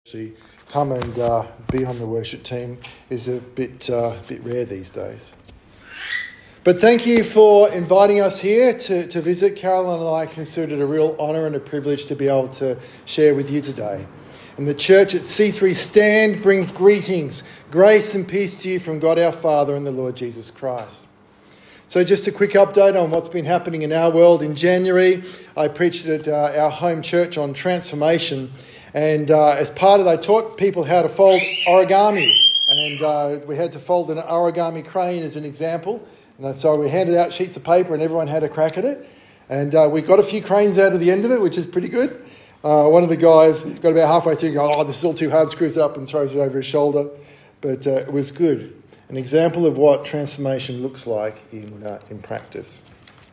Actually, come and be on the worship team is a bit rare these days. But thank you for inviting us here to visit. Caroline and I consider it a real honour and a privilege to be able to share with you today. And the church at C3 Stand brings greetings, grace and peace to you from God our Father and the Lord Jesus Christ. So just a quick update on what's been happening in our world. In January, I preached at our home church on transformation. And as part of it, I taught people how to fold origami. And we had to fold an origami crane as an example. And so we handed out sheets of paper and everyone had a crack at it. And we got a few cranes out of the end of it, which is pretty good. One of the guys got about halfway through and goes, "Oh, this is all too hard," screws it up and throws it over his shoulder. But it was good. An example of what transformation looks like in practice.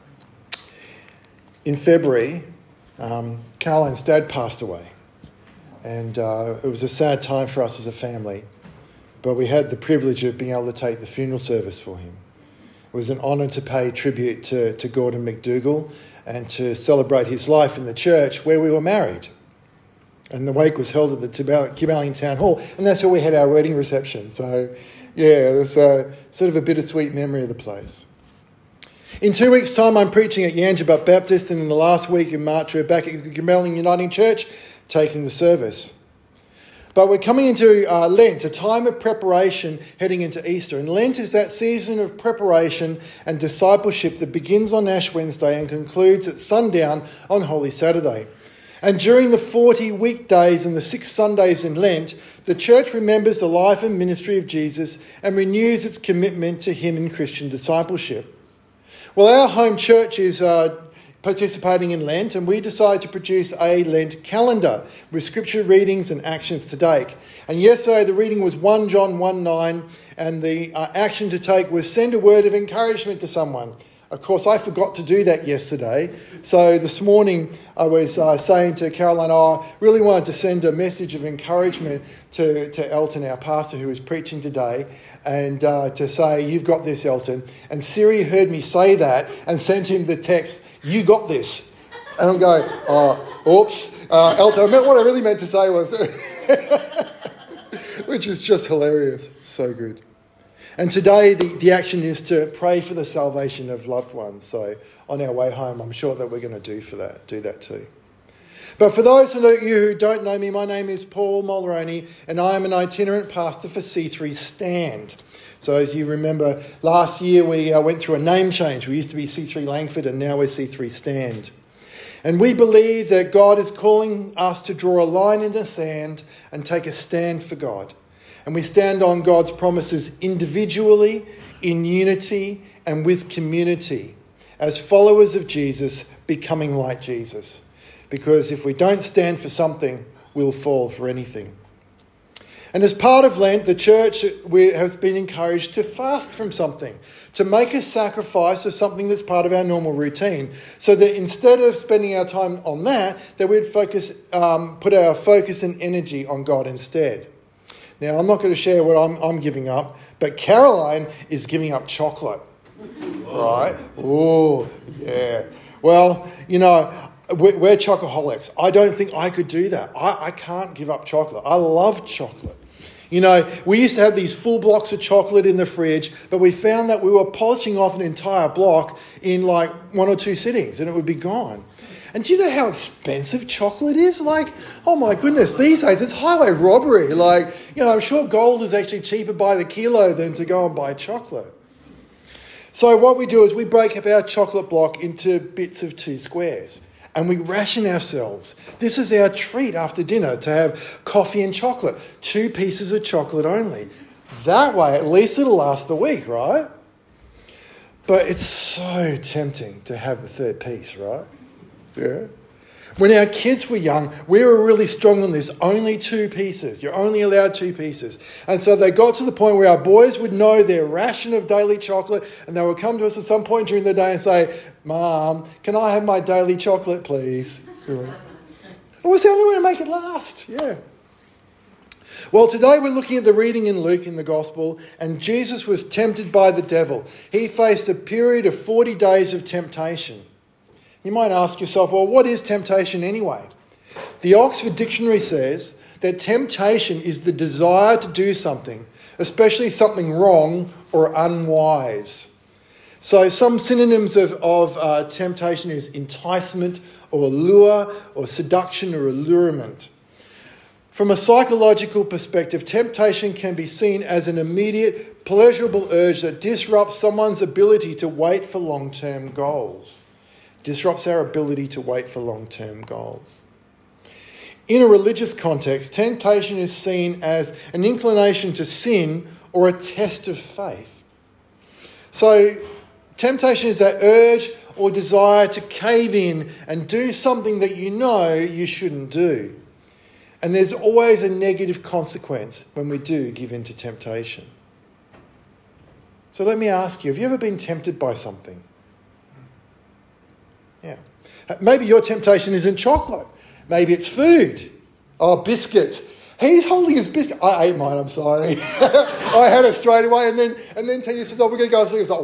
In February, Caroline's dad passed away. And it was a sad time for us as a family, but we had the privilege of being able to take the funeral service for him. It was an honour to pay tribute to Gordon McDougall and to celebrate his life in the church where we were married. And the wake was held at the Kiballing Town Hall, and that's where we had our wedding reception. So, yeah, it was sort of a bittersweet memory of the place. In 2 weeks' time, I'm preaching at Yangebup Baptist, and in the last week in March, we're back at the Kiballing Uniting Church, taking the service. But we're coming into Lent, a time of preparation heading into Easter. And Lent is that season of preparation and discipleship that begins on Ash Wednesday and concludes at sundown on Holy Saturday. And during the 40 weekdays and the 6 Sundays in Lent, the church remembers the life and ministry of Jesus and renews its commitment to him in Christian discipleship. Well, our home church is participating in Lent, and we decided to produce a Lent calendar with scripture readings and actions to take. And yesterday the reading was 1 John 1:9, and the action to take was send a word of encouragement to someone. Of course, I forgot to do that yesterday. So this morning I was saying to Caroline, I really wanted to send a message of encouragement to Elton, our pastor, who is preaching today, and to say, "You've got this, Elton." And Siri heard me say that and sent him the text, "You got this." And I'm going, oops. Elton, what I really meant to say was, which is just hilarious. So good. And today the action is to pray for the salvation of loved ones. So on our way home, I'm sure that we're going to do that too. But for those of you who don't know me, my name is Paul Mulroney, and I am an itinerant pastor for C3 Stand. So as you remember, last year we went through a name change. We used to be C3 Langford, and now we're C3 Stand. And we believe that God is calling us to draw a line in the sand and take a stand for God. And we stand on God's promises individually, in unity, and with community, as followers of Jesus, becoming like Jesus. Because if we don't stand for something, we'll fall for anything. And as part of Lent, the church has been encouraged to fast from something, to make a sacrifice of something that's part of our normal routine, so that instead of spending our time on that we'd put our focus and energy on God instead. Now, I'm not going to share what I'm giving up, but Caroline is giving up chocolate, right? Oh, yeah. Well, we're chocoholics. I don't think I could do that. I can't give up chocolate. I love chocolate. We used to have these full blocks of chocolate in the fridge, but we found that we were polishing off an entire block in like 1 or 2 sittings and it would be gone. And do you know how expensive chocolate is? Oh my goodness, these days it's highway robbery. I'm sure gold is actually cheaper by the kilo than to go and buy chocolate. So what we do is we break up our chocolate block into bits of 2 squares. And we ration ourselves. This is our treat after dinner, to have coffee and chocolate. 2 pieces of chocolate only. That way, at least it'll last the week, right? But it's so tempting to have the 3rd piece, right? Yeah. When our kids were young, we were really strong on this. Only 2 pieces. You're only allowed 2 pieces. And so they got to the point where our boys would know their ration of daily chocolate, and they would come to us at some point during the day and say, "Mom, can I have my daily chocolate, please?" It was the only way to make it last. Yeah. Well, today we're looking at the reading in Luke in the Gospel, and Jesus was tempted by the devil. He faced a period of 40 days of temptation. You might ask yourself, well, what is temptation anyway? The Oxford Dictionary says that temptation is the desire to do something, especially something wrong or unwise. So some synonyms of temptation is enticement or lure or seduction or allurement. From a psychological perspective, temptation can be seen as an immediate, pleasurable urge that disrupts someone's ability to wait for long-term goals. Disrupts our ability to wait for long-term goals. In a religious context, temptation is seen as an inclination to sin or a test of faith. So, temptation is that urge or desire to cave in and do something that you know you shouldn't do. And there's always a negative consequence when we do give in to temptation. So let me ask you, have you ever been tempted by something? Yeah. Maybe your temptation isn't chocolate. Maybe it's food. Oh, biscuits. He's holding his biscuit. I ate mine, I'm sorry. I had it straight away, and then Tanya says, oh, we're going to go and see. It's like,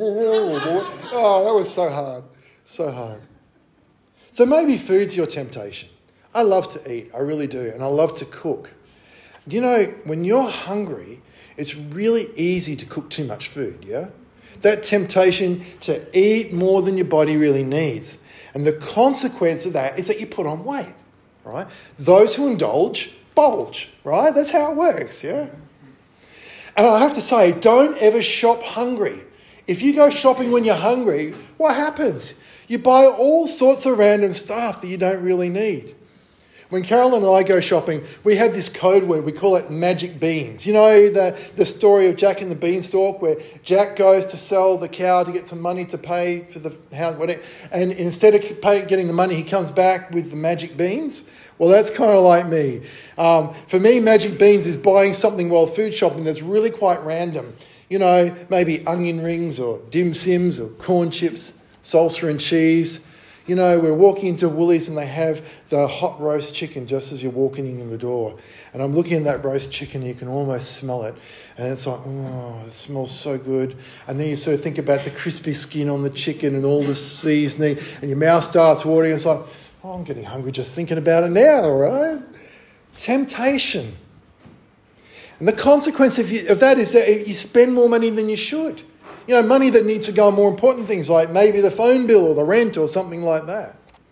oh, that was so hard. So hard. So maybe food's your temptation. I love to eat, I really do, and I love to cook. Do you know, when you're hungry, it's really easy to cook too much food, yeah? That temptation to eat more than your body really needs. And the consequence of that is that you put on weight, right? Those who indulge, bulge, right? That's how it works, yeah? And I have to say, don't ever shop hungry. If you go shopping when you're hungry, what happens? You buy all sorts of random stuff that you don't really need. When Carolyn and I go shopping, we have this code word, we call it magic beans. You know the story of Jack and the Beanstalk, where Jack goes to sell the cow to get some money to pay for the house, whatever, and instead of getting the money, he comes back with the magic beans? Well, that's kind of like me. For me, magic beans is buying something while food shopping that's really quite random. You know, maybe onion rings or dim sims or corn chips, salsa and cheese. You know, we're walking into Woolies and they have the hot roast chicken just as you're walking in the door. And I'm looking at that roast chicken and you can almost smell it. And it's like, oh, it smells so good. And then you sort of think about the crispy skin on the chicken and all the seasoning and your mouth starts watering. It's like, oh, I'm getting hungry just thinking about it now, right? Temptation. And the consequence of that is that you spend more money than you should. You know, money that needs to go on more important things like maybe the phone bill or the rent or something like that.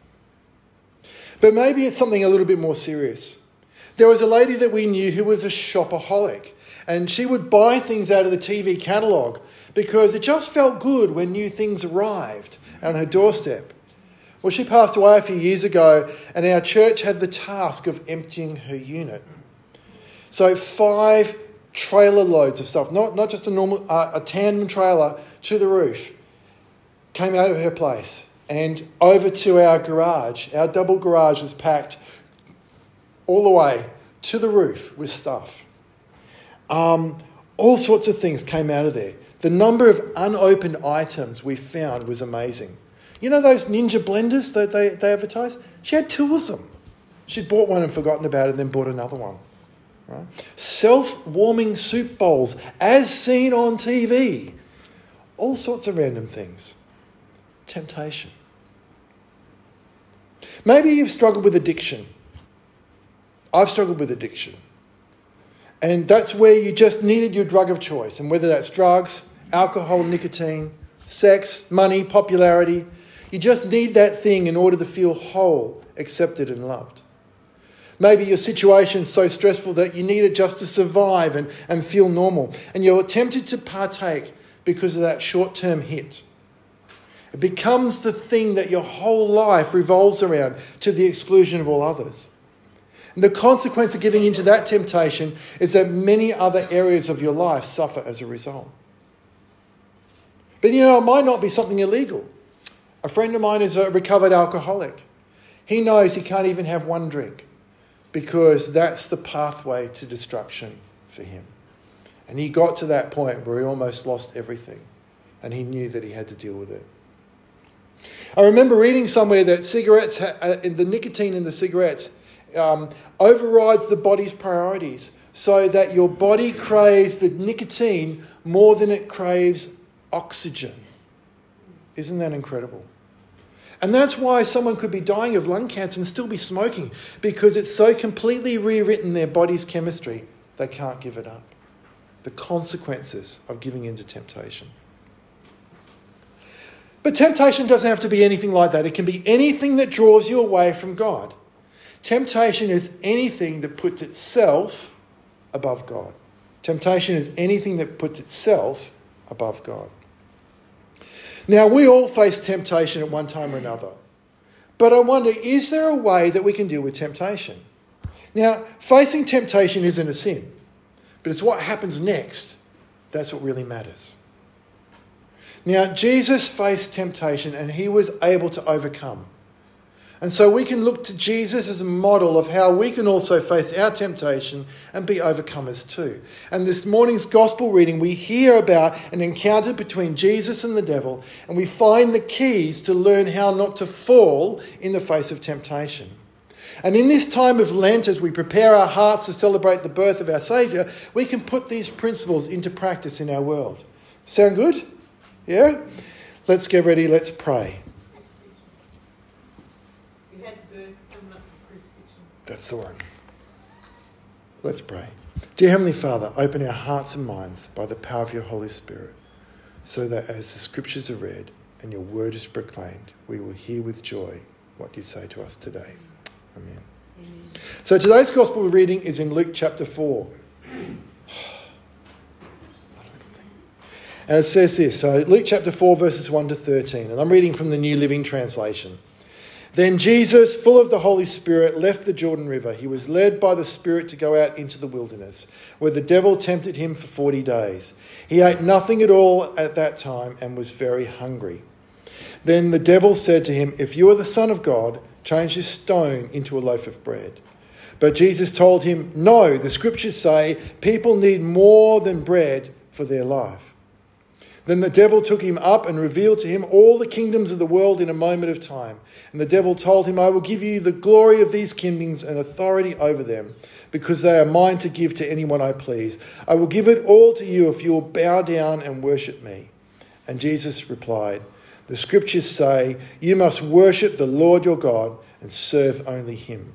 But maybe it's something a little bit more serious. There was a lady that we knew who was a shopaholic, and she would buy things out of the TV catalogue because it just felt good when new things arrived on her doorstep. Well, she passed away a few years ago, and our church had the task of emptying her unit. So 5 trailer loads of stuff, not just a normal, a tandem trailer to the roof, came out of her place and over to our garage. Our double garage was packed all the way to the roof with stuff. All sorts of things came out of there. The number of unopened items we found was amazing. You know those Ninja blenders that they advertise? She had 2 of them. She'd bought one and forgotten about it and then bought another one. Right? Self-warming soup bowls, as seen on TV. All sorts of random things. Temptation. Maybe you've struggled with addiction. I've struggled with addiction. And that's where you just needed your drug of choice. And whether that's drugs, alcohol, nicotine, sex, money, popularity, you just need that thing in order to feel whole, accepted and loved. Maybe your situation's so stressful that you need it just to survive and feel normal. And you're tempted to partake because of that short-term hit. It becomes the thing that your whole life revolves around to the exclusion of all others. And the consequence of giving into that temptation is that many other areas of your life suffer as a result. But you know, it might not be something illegal. A friend of mine is a recovered alcoholic. He knows he can't even have one drink, because that's the pathway to destruction for him. And he got to that point where he almost lost everything, and he knew that he had to deal with it. I remember reading somewhere that cigarettes, the nicotine in the cigarettes overrides the body's priorities, so that your body craves the nicotine more than it craves oxygen. Isn't that incredible? And that's why someone could be dying of lung cancer and still be smoking, because it's so completely rewritten their body's chemistry, they can't give it up. The consequences of giving in to temptation. But temptation doesn't have to be anything like that. It can be anything that draws you away from God. Temptation is anything that puts itself above God. Temptation is anything that puts itself above God. Now, we all face temptation at one time or another. But I wonder, is there a way that we can deal with temptation? Now, facing temptation isn't a sin, but it's what happens next. That's what really matters. Now, Jesus faced temptation and he was able to overcome. And so we can look to Jesus as a model of how we can also face our temptation and be overcomers too. And this morning's gospel reading, we hear about an encounter between Jesus and the devil, and we find the keys to learn how not to fall in the face of temptation. And in this time of Lent, as we prepare our hearts to celebrate the birth of our Saviour, we can put these principles into practice in our world. Sound good? Yeah? Let's get ready. Let's pray. That's the one. Let's pray. Dear Heavenly Father, open our hearts and minds by the power of your Holy Spirit, so that as the scriptures are read and your word is proclaimed, we will hear with joy what you say to us today. Amen. So today's gospel reading is in Luke chapter 4. And it says this, so Luke chapter 4 verses 1 to 13, and I'm reading from the New Living Translation. Then Jesus, full of the Holy Spirit, left the Jordan River. He was led by the Spirit to go out into the wilderness, where the devil tempted him for 40 days. He ate nothing at all at that time and was very hungry. Then the devil said to him, "If you are the Son of God, change this stone into a loaf of bread." But Jesus told him, "No, the scriptures say people need more than bread for their life." Then the devil took him up and revealed to him all the kingdoms of the world in a moment of time. And the devil told him, "I will give you the glory of these kingdoms and authority over them, because they are mine to give to anyone I please. I will give it all to you if you will bow down and worship me." And Jesus replied, "The scriptures say you must worship the Lord your God and serve only him."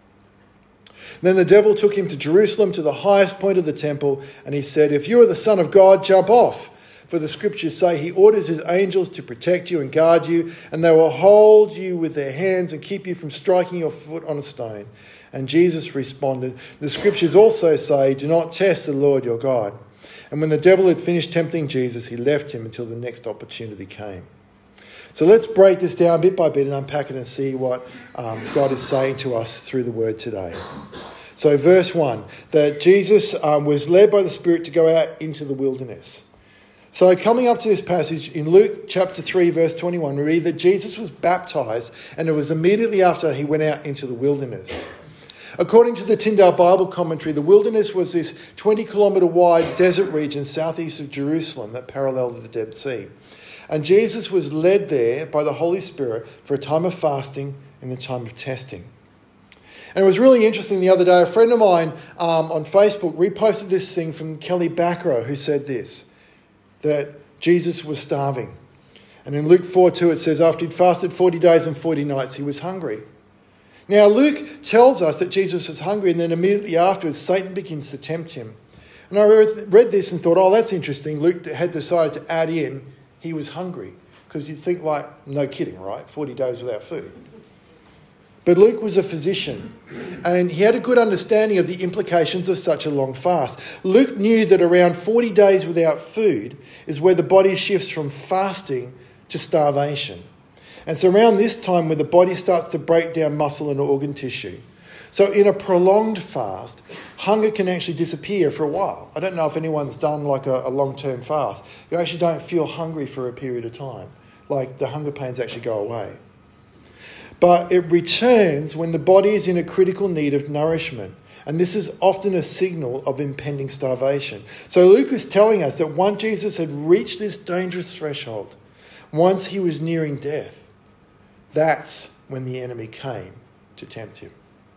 Then the devil took him to Jerusalem, to the highest point of the temple, and he said, "If you are the Son of God, jump off. For the scriptures say he orders his angels to protect you and guard you, and they will hold you with their hands and keep you from striking your foot on a stone." And Jesus responded, "The scriptures also say, do not test the Lord your God." And when the devil had finished tempting Jesus, he left him until the next opportunity came. So let's break this down bit by bit and unpack it and see what God is saying to us through the word today. So verse 1, that Jesus was led by the Spirit to go out into the wilderness. So coming up to this passage in Luke chapter 3 verse 21, we read that Jesus was baptised and it was immediately after he went out into the wilderness. According to the Tyndale Bible commentary, the wilderness was this 20-kilometre wide desert region southeast of Jerusalem that paralleled the Dead Sea. And Jesus was led there by the Holy Spirit for a time of fasting and a time of testing. And it was really interesting the other day, a friend of mine on Facebook reposted this thing from Kelly Backrow, who said this, that Jesus was starving. And in Luke 4:2 it says, after he'd fasted 40 days and 40 nights, he was hungry. Now Luke tells us that Jesus was hungry, and then immediately afterwards Satan begins to tempt him. And I read this and thought, oh, that's interesting. Luke had decided to add in, he was hungry. Because you'd think like, no kidding, right? 40 days without food. But Luke was a physician, and he had a good understanding of the implications of such a long fast. Luke knew that around 40 days without food is where the body shifts from fasting to starvation. And so around this time where the body starts to break down muscle and organ tissue. So in a prolonged fast, hunger can actually disappear for a while. I don't know if anyone's done like a long-term fast. You actually don't feel hungry for a period of time. Like the hunger pains actually go away. But it returns when the body is in a critical need of nourishment. And this is often a signal of impending starvation. So Luke is telling us that once Jesus had reached this dangerous threshold, once he was nearing death, that's when the enemy came to tempt him.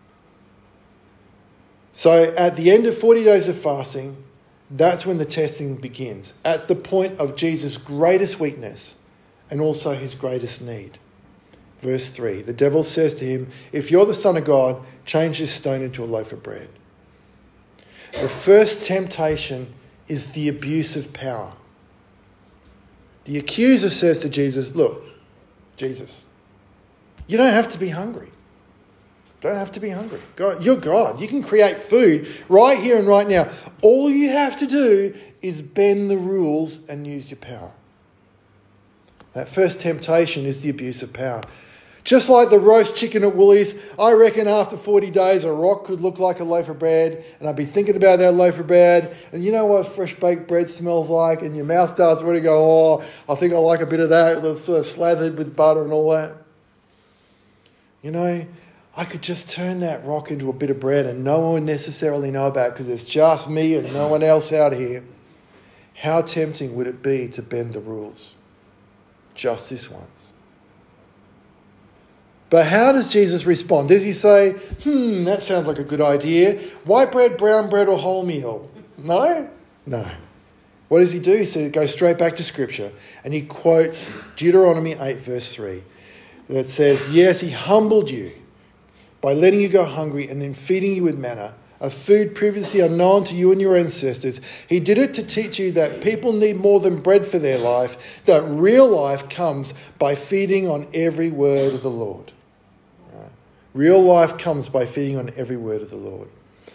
So at the end of 40 days of fasting, that's when the testing begins. At the point of Jesus' greatest weakness and also his greatest need. Verse 3, the devil says to him, if you're the Son of God, change this stone into a loaf of bread. The first temptation is the abuse of power. The accuser says to Jesus, look, Jesus, you don't have to be hungry. Don't have to be hungry. God, you're God. You can create food right here and right now. All you have to do is bend the rules and use your power. That first temptation is the abuse of power. Just like the roast chicken at Woolies, I reckon after 40 days a rock could look like a loaf of bread, and I'd be thinking about that loaf of bread, and you know what fresh baked bread smells like, and your mouth starts ready to go, oh, I think I like a bit of that, that's sort of slathered with butter and all that. You know, I could just turn that rock into a bit of bread and no one would necessarily know about it because it's just me and no one else out here. How tempting would it be to bend the rules? Just this once. But how does Jesus respond? Does he say, that sounds like a good idea. White bread, brown bread, or wholemeal? No. What does he do? He goes straight back to Scripture and he quotes Deuteronomy 8 verse 3 that says, yes, he humbled you by letting you go hungry and then feeding you with manna, a food previously unknown to you and your ancestors. He did it to teach you that people need more than bread for their life, that real life comes by feeding on every word of the Lord. Right? Real life comes by feeding on every word of the Lord.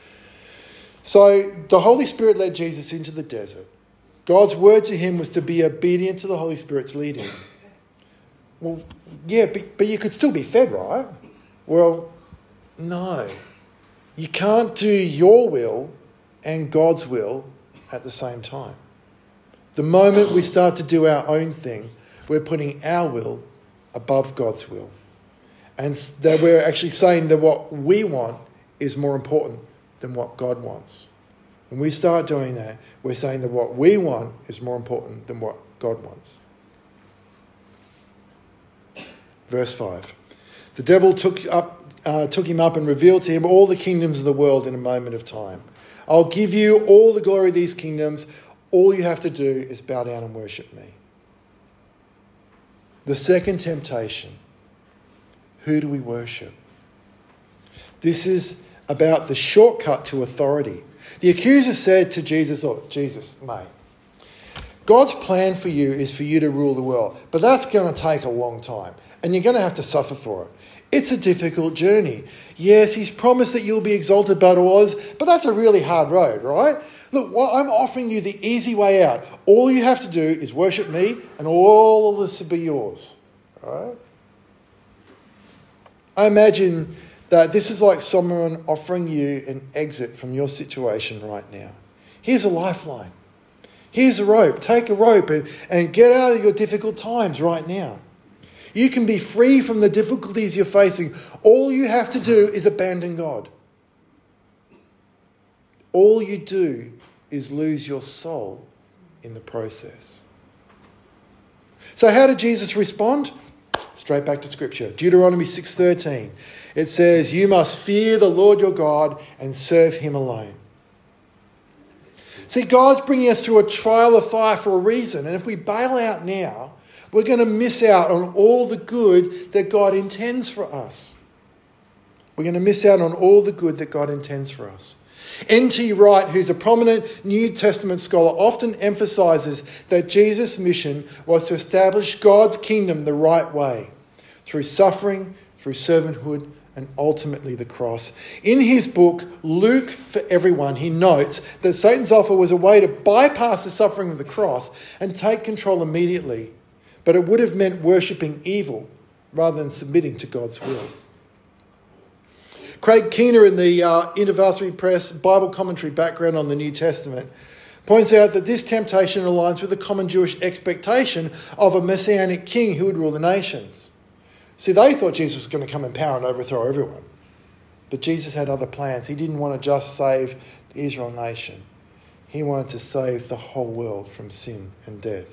So the Holy Spirit led Jesus into the desert. God's word to him was to be obedient to the Holy Spirit's leading. Well, yeah, but you could still be fed, right? Well, no. You can't do your will and God's will at the same time. The moment we start to do our own thing, we're putting our will above God's will. And that we're actually saying that what we want is more important than what God wants. When we start doing that, we're saying that what we want is more important than what God wants. Verse 5. The devil took him up and revealed to him all the kingdoms of the world in a moment of time. I'll give you all the glory of these kingdoms. All you have to do is bow down and worship me. The second temptation. Who do we worship? This is about the shortcut to authority. The accuser said to Jesus, oh, Jesus, mate, God's plan for you is for you to rule the world, but that's going to take a long time and you're going to have to suffer for it. It's a difficult journey. Yes, he's promised that you'll be exalted above others, but that's a really hard road, right? Look, I'm offering you the easy way out. All you have to do is worship me and all of this will be yours, right? I imagine that this is like someone offering you an exit from your situation right now. Here's a lifeline. Here's a rope. Take a rope and get out of your difficult times right now. You can be free from the difficulties you're facing. All you have to do is abandon God. All you do is lose your soul in the process. So how did Jesus respond? Straight back to Scripture. Deuteronomy 6:13. It says, you must fear the Lord your God and serve him alone. See, God's bringing us through a trial of fire for a reason. And if we bail out now, we're going to miss out on all the good that God intends for us. We're going to miss out on all the good that God intends for us. N.T. Wright, who's a prominent New Testament scholar, often emphasises that Jesus' mission was to establish God's kingdom the right way, through suffering, through servanthood, and ultimately the cross. In his book, Luke for Everyone, he notes that Satan's offer was a way to bypass the suffering of the cross and take control immediately, but it would have meant worshipping evil rather than submitting to God's will. Craig Keener in the InterVarsity Press Bible commentary background on the New Testament points out that this temptation aligns with the common Jewish expectation of a messianic king who would rule the nations. See, they thought Jesus was going to come in power and overthrow everyone. But Jesus had other plans. He didn't want to just save the Israel nation. He wanted to save the whole world from sin and death.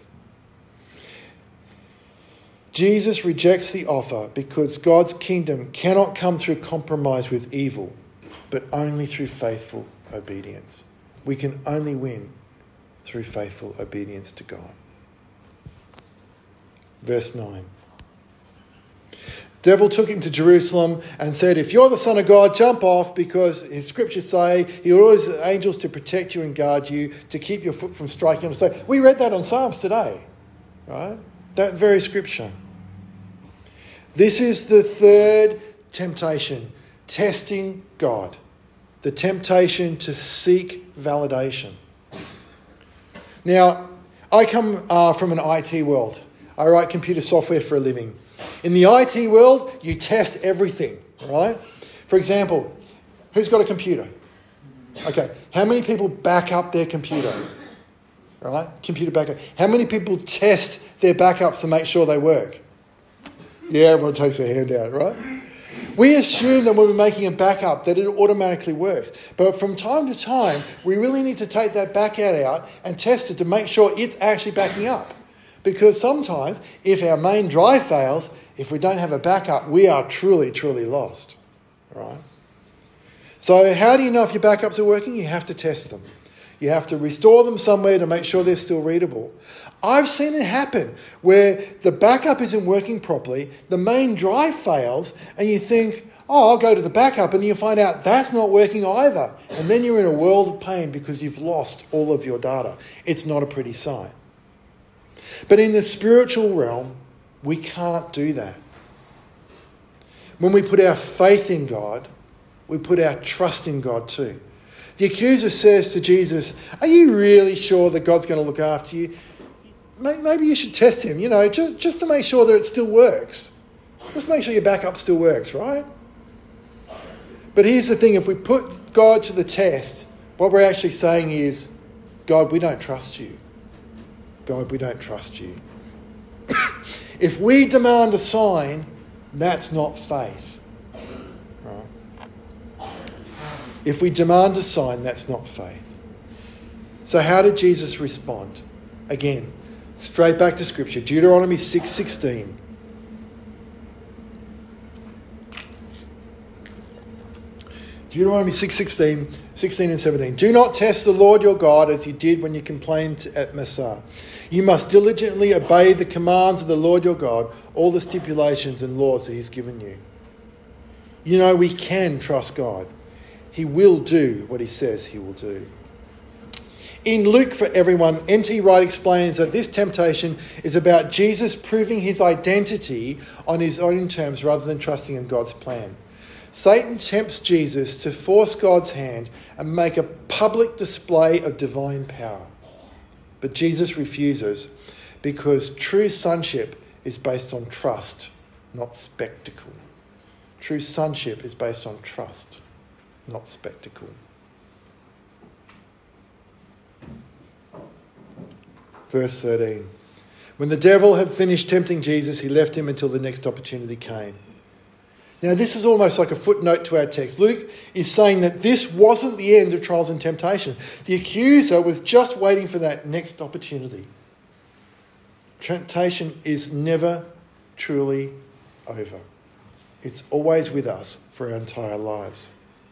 Jesus rejects the offer because God's kingdom cannot come through compromise with evil, but only through faithful obedience. We can only win through faithful obedience to God. Verse 9. Devil took him to Jerusalem and said, if you're the Son of God, jump off, because his scriptures say he orders angels to protect you and guard you, to keep your foot from striking on a stone. We read that on Psalms today, right? That very scripture. This is the third temptation, testing God. The temptation to seek validation. Now, I come from an IT world. I write computer software for a living. In the IT world, you test everything, right? For example, who's got a computer? Okay, how many people back up their computer? Right? Computer backup. How many people test their backups to make sure they work? Yeah, everyone takes their hand out, right? We assume that when we're making a backup that it automatically works. But from time to time, we really need to take that backup out and test it to make sure it's actually backing up. Because sometimes, if our main drive fails, if we don't have a backup, we are truly, truly lost. Right? So how do you know if your backups are working? You have to test them. You have to restore them somewhere to make sure they're still readable. I've seen it happen where the backup isn't working properly, the main drive fails, and you think, oh, I'll go to the backup, and then you find out that's not working either. And then you're in a world of pain because you've lost all of your data. It's not a pretty sight. But in the spiritual realm, we can't do that. When we put our faith in God, we put our trust in God too. The accuser says to Jesus, are you really sure that God's going to look after you? Maybe you should test him, just to make sure that it still works. Just make sure your backup still works, right? But here's the thing, if we put God to the test, what we're actually saying is, God, we don't trust you. God, we don't trust you. If we demand a sign, that's not faith. Right? If we demand a sign, that's not faith. So how did Jesus respond? Again, straight back to Scripture. Deuteronomy 6:16. Deuteronomy 6:16, 16 and 17. Do not test the Lord your God as you did when you complained at Massah. You must diligently obey the commands of the Lord your God, all the stipulations and laws that he's given you. We can trust God. He will do what he says he will do. In Luke for Everyone, N.T. Wright explains that this temptation is about Jesus proving his identity on his own terms rather than trusting in God's plan. Satan tempts Jesus to force God's hand and make a public display of divine power. But Jesus refuses because true sonship is based on trust, not spectacle. True sonship is based on trust, not spectacle. Verse 13. When the devil had finished tempting Jesus, he left him until the next opportunity came. Now, this is almost like a footnote to our text. Luke is saying that this wasn't the end of trials and temptation. The accuser was just waiting for that next opportunity. Temptation is never truly over. It's always with us for our entire lives.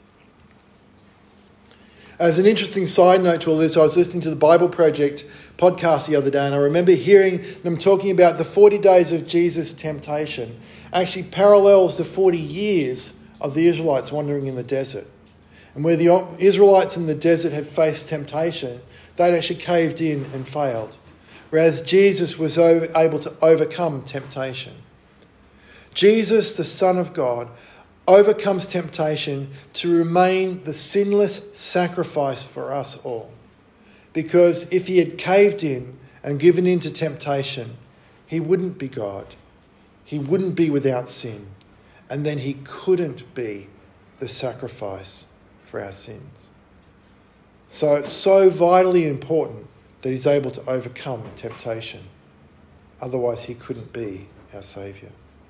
As an interesting side note to all this, I was listening to the Bible Project podcast the other day, and I remember hearing them talking about the 40 days of Jesus' temptation actually parallels the 40 years of the Israelites wandering in the desert. And where the Israelites in the desert had faced temptation, they'd actually caved in and failed. Whereas Jesus was able to overcome temptation. Jesus, the Son of God, overcomes temptation to remain the sinless sacrifice for us all. Because if he had caved in and given in to temptation, he wouldn't be God. He wouldn't be without sin. And then he couldn't be the sacrifice for our sins. So it's so vitally important that he's able to overcome temptation. Otherwise, he couldn't be our Saviour.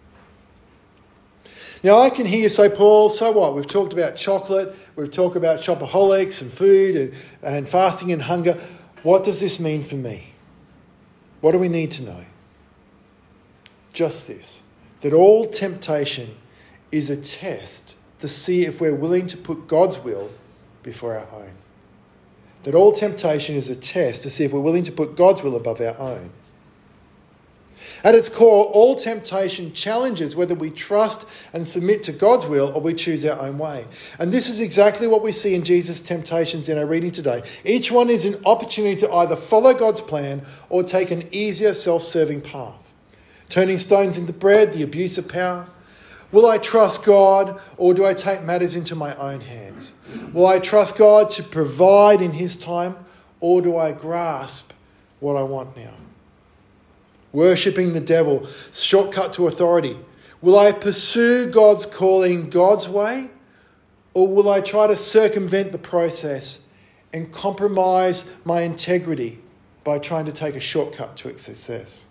Now, I can hear you say, Paul, so what? We've talked about chocolate, we've talked about shopaholics and food and fasting and hunger. What does this mean for me? What do we need to know? Just this, that all temptation is a test to see if we're willing to put God's will before our own. That all temptation is a test to see if we're willing to put God's will above our own. At its core, all temptation challenges whether we trust and submit to God's will or we choose our own way. And this is exactly what we see in Jesus' temptations in our reading today. Each one is an opportunity to either follow God's plan or take an easier self-serving path. Turning stones into bread, the abuse of power. Will I trust God or do I take matters into my own hands? Will I trust God to provide in his time or do I grasp what I want now? Worshipping the devil, shortcut to authority. Will I pursue God's calling God's way, or will I try to circumvent the process and compromise my integrity by trying to take a shortcut to success?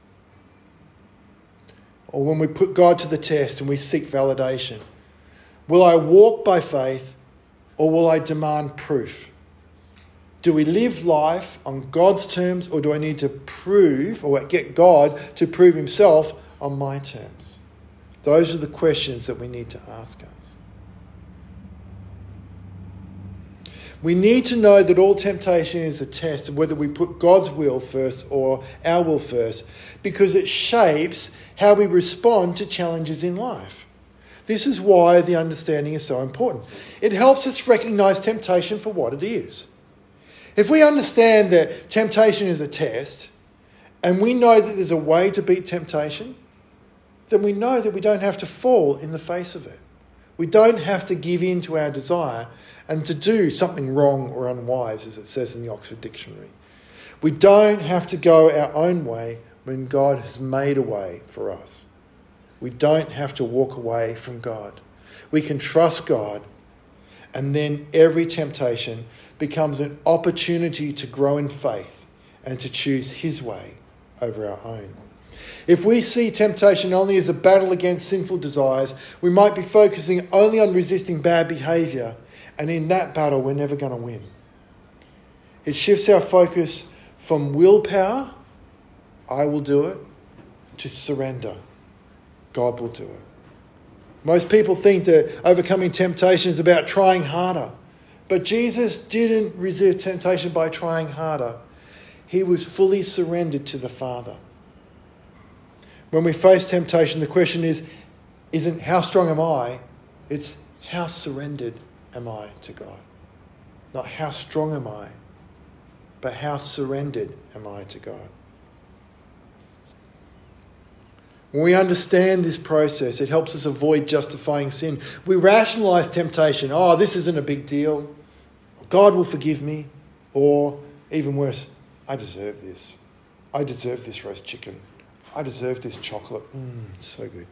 Or when we put God to the test and we seek validation, will I walk by faith or will I demand proof? Do we live life on God's terms or do I need to prove or get God to prove himself on my terms? Those are the questions that we need to ask us. We need to know that all temptation is a test of whether we put God's will first or our will first, because it shapes how we respond to challenges in life. This is why the understanding is so important. It helps us recognize temptation for what it is. If we understand that temptation is a test and we know that there's a way to beat temptation, then we know that we don't have to fall in the face of it. We don't have to give in to our desire and to do something wrong or unwise, as it says in the Oxford Dictionary. We don't have to go our own way when God has made a way for us. We don't have to walk away from God. We can trust God, and then every temptation becomes an opportunity to grow in faith and to choose his way over our own. If we see temptation only as a battle against sinful desires, we might be focusing only on resisting bad behaviour, and in that battle we're never going to win. It shifts our focus from willpower, I will do it, to surrender, God will do it. Most people think that overcoming temptation is about trying harder. But Jesus didn't resist temptation by trying harder. He was fully surrendered to the Father. When we face temptation, the question isn't how strong am I? It's how surrendered am I to God? Not how strong am I, but how surrendered am I to God? When we understand this process, it helps us avoid justifying sin. We rationalise temptation. Oh, this isn't a big deal. God will forgive me. Or, even worse, I deserve this. I deserve this roast chicken. I deserve this chocolate. So good.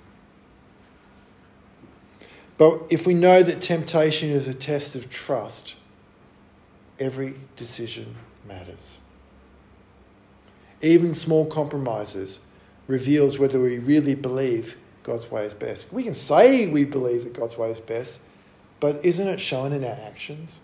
But if we know that temptation is a test of trust, every decision matters. Even small compromises reveals whether we really believe God's way is best. We can say we believe that God's way is best, but isn't it shown in our actions?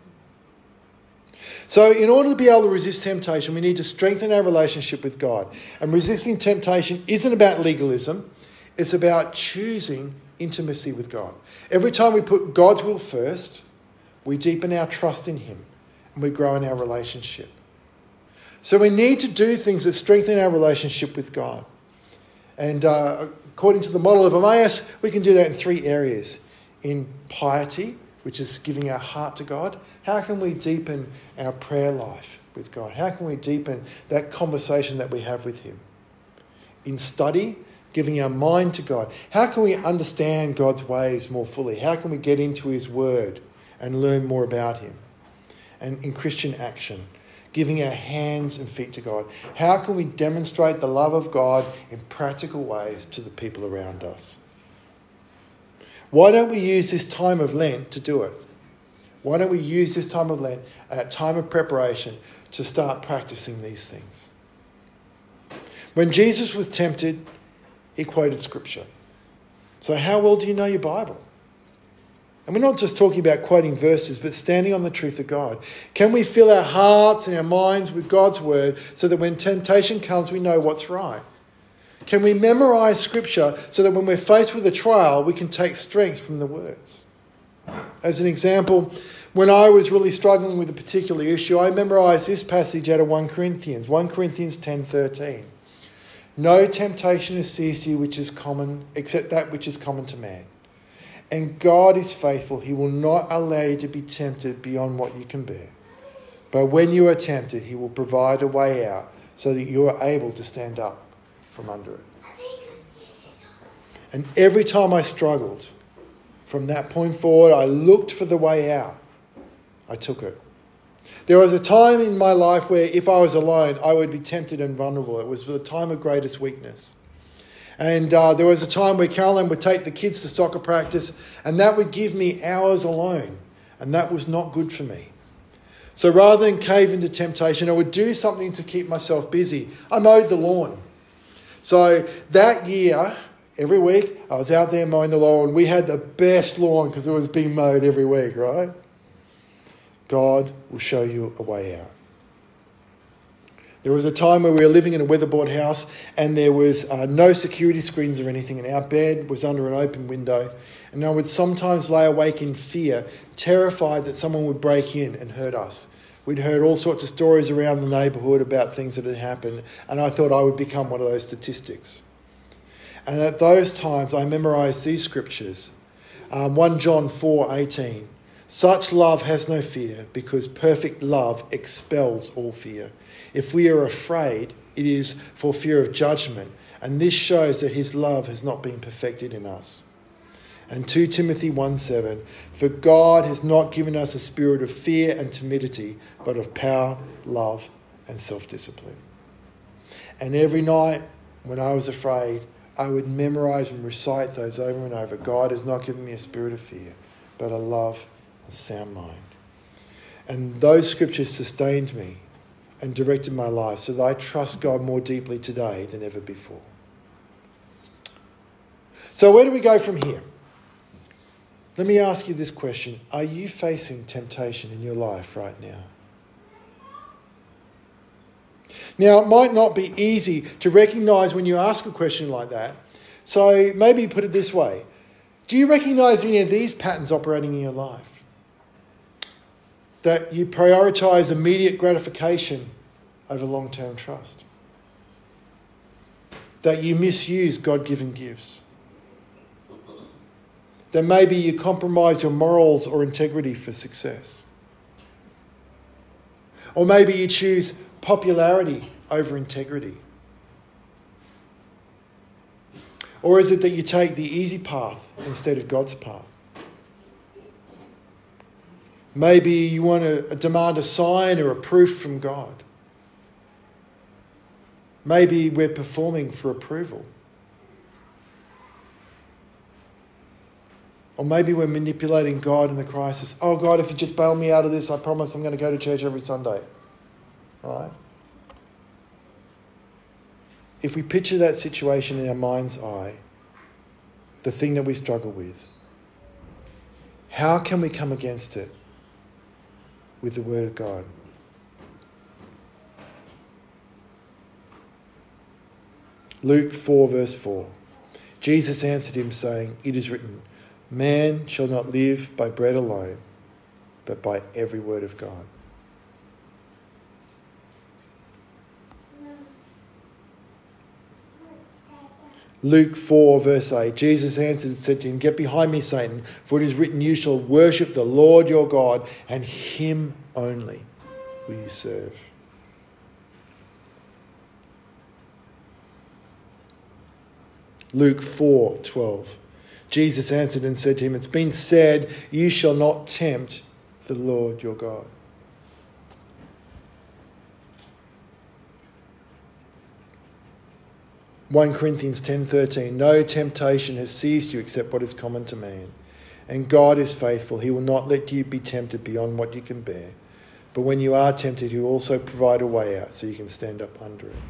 So in order to be able to resist temptation, we need to strengthen our relationship with God. And resisting temptation isn't about legalism. It's about choosing intimacy with God. Every time we put God's will first, we deepen our trust in him and we grow in our relationship. So we need to do things that strengthen our relationship with God. And according to the model of Emmaus, we can do that in 3 areas. In piety, which is giving our heart to God. How can we deepen our prayer life with God? How can we deepen that conversation that we have with him? In study, giving our mind to God. How can we understand God's ways more fully? How can we get into his word and learn more about him? And in Christian action, giving our hands and feet to God. How can we demonstrate the love of God in practical ways to the people around us? Why don't we use this time of Lent to do it? Why don't we use this time of Lent, a time of preparation, to start practicing these things? When Jesus was tempted, he quoted Scripture. So how well do you know your Bible? And we're not just talking about quoting verses, but standing on the truth of God. Can we fill our hearts and our minds with God's word so that when temptation comes, we know what's right? Can we memorise Scripture so that when we're faced with a trial, we can take strength from the words? As an example, when I was really struggling with a particular issue, I memorised this passage out of 1 Corinthians 10:13. No temptation has seized you which is common, except that which is common to man. And God is faithful. He will not allow you to be tempted beyond what you can bear. But when you are tempted, he will provide a way out so that you are able to stand up from under it. And every time I struggled, from that point forward, I looked for the way out. I took it. There was a time in my life where if I was alone, I would be tempted and vulnerable. It was the time of greatest weakness. And there was a time where Caroline would take the kids to soccer practice, and that would give me hours alone. And that was not good for me. So rather than cave into temptation, I would do something to keep myself busy. I mowed the lawn. So that year, every week, I was out there mowing the lawn. We had the best lawn because it was being mowed every week, right? God will show you a way out. There was a time where we were living in a weatherboard house and there was no security screens or anything, and our bed was under an open window. And I would sometimes lay awake in fear, terrified that someone would break in and hurt us. We'd heard all sorts of stories around the neighbourhood about things that had happened, and I thought I would become one of those statistics. And at those times, I memorised these scriptures. 1 John 4:18. Such love has no fear, because perfect love expels all fear. If we are afraid, it is for fear of judgment, and this shows that his love has not been perfected in us. And 2 Timothy 1:7. For God has not given us a spirit of fear and timidity, but of power, love, and self-discipline. And every night when I was afraid, I would memorise and recite those over and over. God has not given me a spirit of fear, but a love and sound mind. And those scriptures sustained me and directed my life so that I trust God more deeply today than ever before. So where do we go from here? Let me ask you this question. Are you facing temptation in your life right now? Now, it might not be easy to recognise when you ask a question like that. So maybe put it this way. Do you recognise any of these patterns operating in your life? That you prioritise immediate gratification over long-term trust. That you misuse God-given gifts. That maybe you compromise your morals or integrity for success. Or maybe you choose popularity over integrity. Or is it that you take the easy path instead of God's path? Maybe you want to demand a sign or a proof from God. Maybe we're performing for approval. Or maybe we're manipulating God in the crisis. Oh God, if you just bail me out of this, I promise I'm going to go to church every Sunday. Right? If we picture that situation in our mind's eye, the thing that we struggle with, how can we come against it with the Word of God? Luke 4 verse 4. Jesus answered him saying, "It is written, man shall not live by bread alone, but by every word of God." Luke 4 verse 8. Jesus answered and said to him, "Get behind me, Satan, for it is written, you shall worship the Lord your God, and him only will you serve." Luke 4:12. Jesus answered and said to him, "It's been said, you shall not tempt the Lord your God." (1 Corinthians 10:13). No temptation has seized you except what is common to man. And God is faithful. He will not let you be tempted beyond what you can bear. But when you are tempted, he will also provide a way out so you can stand up under it.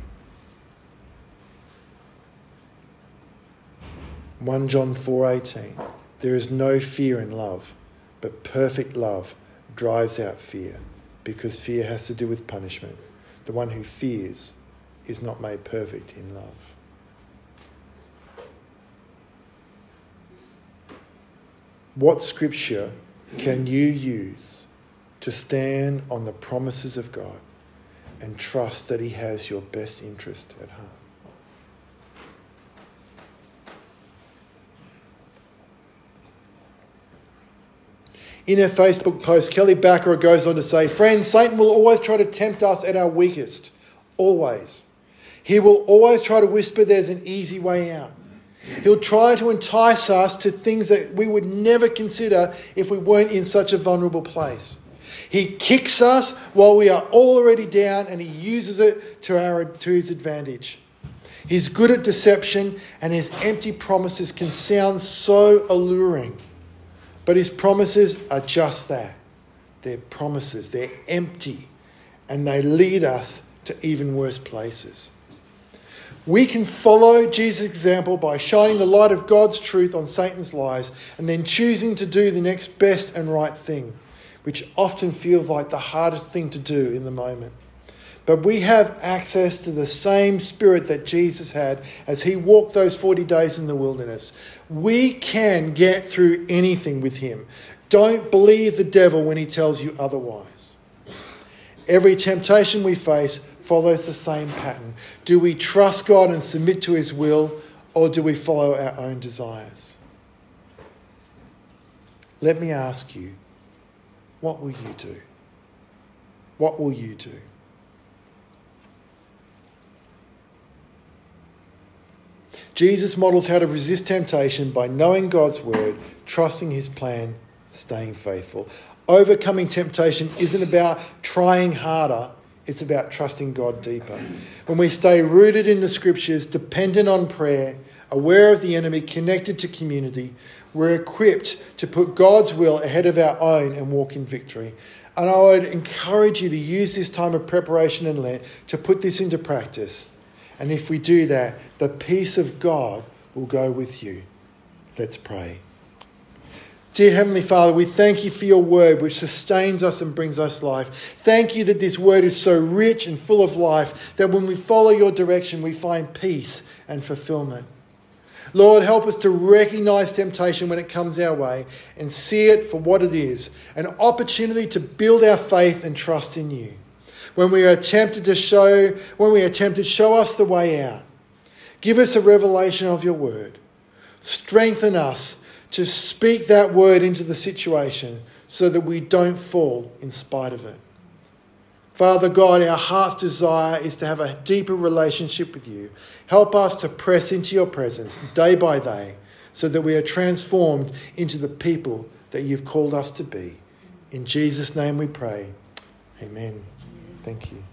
1 John 4:18. There is no fear in love, but perfect love drives out fear, because fear has to do with punishment. The one who fears is not made perfect in love. What scripture can you use to stand on the promises of God and trust that he has your best interest at heart? In her Facebook post, Kelly Backer goes on to say, "Friends, Satan will always try to tempt us at our weakest. Always. He will always try to whisper there's an easy way out. He'll try to entice us to things that we would never consider if we weren't in such a vulnerable place. He kicks us while we are already down, and he uses it to his advantage. He's good at deception, and his empty promises can sound so alluring. But his promises are just that. They're promises. They're empty, and they lead us to even worse places. We can follow Jesus' example by shining the light of God's truth on Satan's lies and then choosing to do the next best and right thing, which often feels like the hardest thing to do in the moment. But we have access to the same spirit that Jesus had as he walked those 40 days in the wilderness. We can get through anything with him. Don't believe the devil when he tells you otherwise. Every temptation we face follows the same pattern. Do we trust God and submit to his will, or do we follow our own desires? Let me ask you, what will you do? What will you do? Jesus models how to resist temptation by knowing God's word, trusting his plan, staying faithful. Overcoming temptation isn't about trying harder. It's about trusting God deeper. When we stay rooted in the scriptures, dependent on prayer, aware of the enemy, connected to community, we're equipped to put God's will ahead of our own and walk in victory. And I would encourage you to use this time of preparation and Lent to put this into practice. And if we do that, the peace of God will go with you. Let's pray. Dear Heavenly Father, we thank you for your word which sustains us and brings us life. Thank you that this word is so rich and full of life that when we follow your direction, we find peace and fulfillment. Lord, help us to recognise temptation when it comes our way and see it for what it is, an opportunity to build our faith and trust in you. When we are tempted, show us the way out. Give us a revelation of your word. Strengthen us to speak that word into the situation so that we don't fall in spite of it. Father God, our heart's desire is to have a deeper relationship with you. Help us to press into your presence day by day so that we are transformed into the people that you've called us to be. In Jesus' name we pray. Amen. Thank you.